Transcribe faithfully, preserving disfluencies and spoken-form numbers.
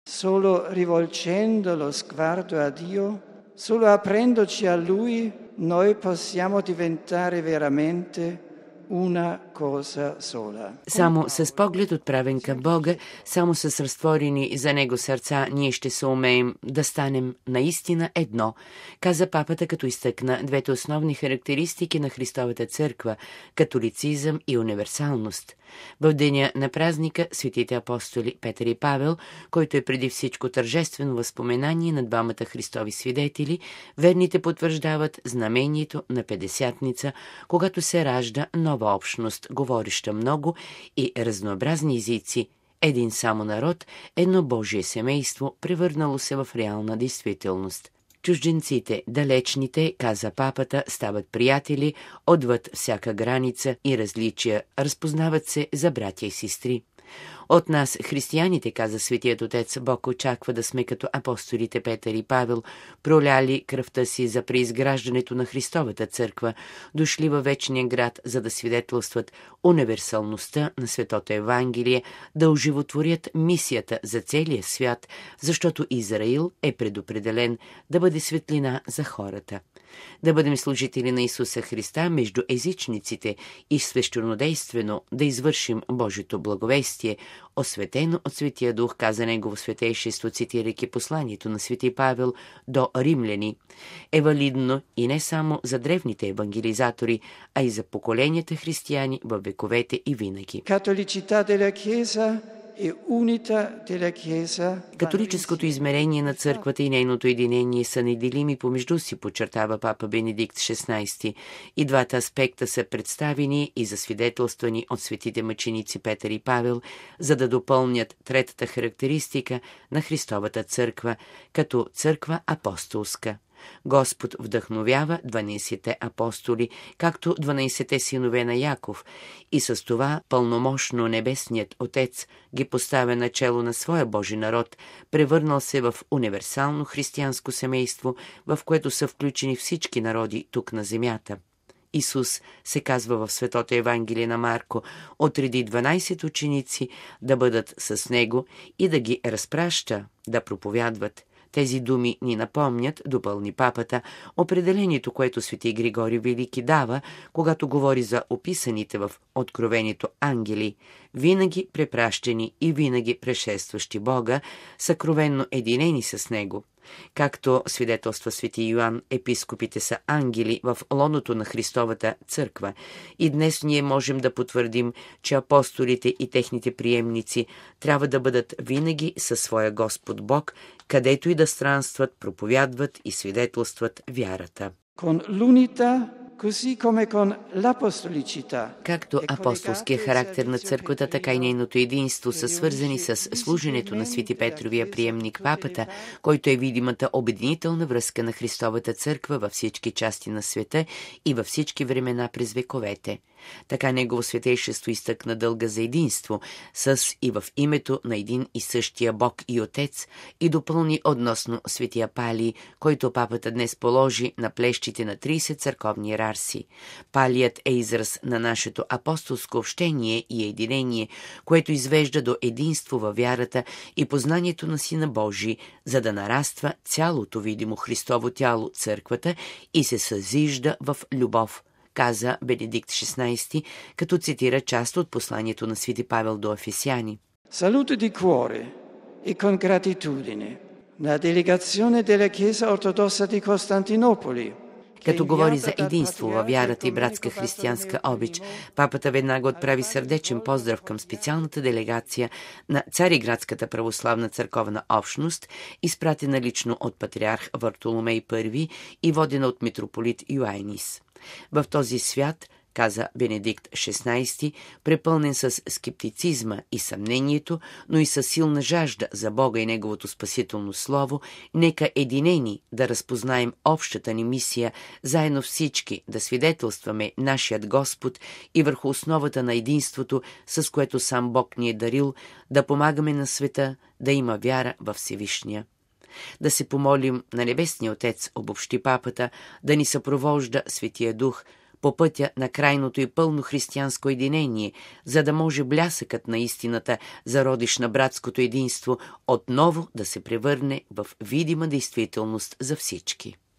Solo rivolgendo lo sguardo a Dio, solo aprendoci a Lui, noi possiamo diventare veramente una cosa sola. Само с поглед отправен към Бога, само с разтворени за Него сърца, ние ще се умеем да станем наистина едно, каза папата, като изтъкна двете основни характеристики на Христовата църква – католицизъм и универсалност. В деня на празника светите апостоли Петър и Павел, който е преди всичко тържествено възпоменание на двамата Христови свидетели, верните потвърждават знамението на Петдесятница, когато се ражда нова общност, говореща много и разнообразни езици, един само народ, едно Божие семейство, превърнало се в реална действителност. Чужденците, далечните, каза папата, стават приятели, отвъд всяка граница и различия, разпознават се за братя и сестри. От нас, християните, каза Светият Отец, Бог очаква да сме като апостолите Петър и Павел, проляли кръвта си за преизграждането на Христовата църква, дошли във вечния град, за да свидетелстват универсалността на Светото Евангелие, да оживотворят мисията за целия свят, защото Израил е предопределен да бъде светлина за хората. Да бъдем служители на Исуса Христа между езичниците и свещенодействено да извършим Божието благовестие, осветено от Светия Дух, каза Негово светейшество, цитирайки посланието на Свети Павел до римляни, е валидно и не само за древните евангелизатори, а и за поколенията християни във вековете и винаги. Католичитà della Chiesa e unità della Chiesa. Католическото измерение на църквата и нейното единение са неделими помежду си, подчертава папа Бенедикт шестнайсети. И двата аспекта са представени и засвидетелствани от светите мъченици Петър и Павел, за да допълнят третата характеристика на Христовата църква, като църква апостолска. Господ вдъхновява дванайсетте апостоли, както дванайсетте синове на Яков, и с това пълномощно Небесният Отец ги поставя начело на своя Божи народ, превърнал се в универсално християнско семейство, в което са включени всички народи тук на земята. Исус, се казва в Светото Евангелие на Марко, отреди дванайсет ученици да бъдат с Него и да ги разпраща да проповядват. Тези думи ни напомнят, допълни папата, определението, което свети Григорий Велики дава, когато говори за описаните в Откровението ангели, винаги препращани и винаги предшестващи Бога, съкровенно единени с Него. Както свидетелства свети Йоан, епископите са ангели в лоното на Христовата църква. И днес ние можем да потвърдим, че апостолите и техните приемници трябва да бъдат винаги със своя Господ Бог, където и да странстват, проповядват и свидетелстват вярата. Con l'unità, così come con l'apostolicità. Както апостолския характер на църквата, така и нейното единство са свързани с служенето на свети Петровия приемник папата, който е видимата обединителна връзка на Христовата църква във всички части на света и във всички времена през вековете. Така Негово светейшество изтъкна дълга за единство с и в името на един и същия Бог и Отец и допълни относно светия Палий, който папата днес положи на плещите на трийсет църковни иерарси. Палият е израз на нашето апостолско общение и единение, което извежда до единство във вярата и познанието на Сина Божий, за да нараства цялото видимо Христово тяло, църквата, и се съзижда в любов, каза Бенедикт шестнайсети, като цитира част от посланието на свети Павел до Ефесяни. Saluto di cuore e con gratitudine la delegazione della Chiesa ortodossa di Costantinopoli. Като говори за единство във вярата и братска християнска обич, папата веднага отправи сърдечен поздрав към специалната делегация на Цариградската православна църковна общност, изпратена лично от патриарх Вартоломей Първи и водена от митрополит Йоаннис. В този свят, каза Бенедикт шестнайсети, препълнен с скептицизма и съмнението, но и с силна жажда за Бога и Неговото спасително слово, нека единени да разпознаем общата ни мисия, заедно всички да свидетелстваме нашият Господ и върху основата на единството, с което сам Бог ни е дарил, да помагаме на света да има вяра във Всевишния. Да се помолим на Небесния Отец, обобщи папата, да ни съпровожда Светия Дух, по пътя на крайното и пълно християнско единение, за да може блясъкът на истината, зародиш на братското единство, отново да се превърне в видима действителност за всички.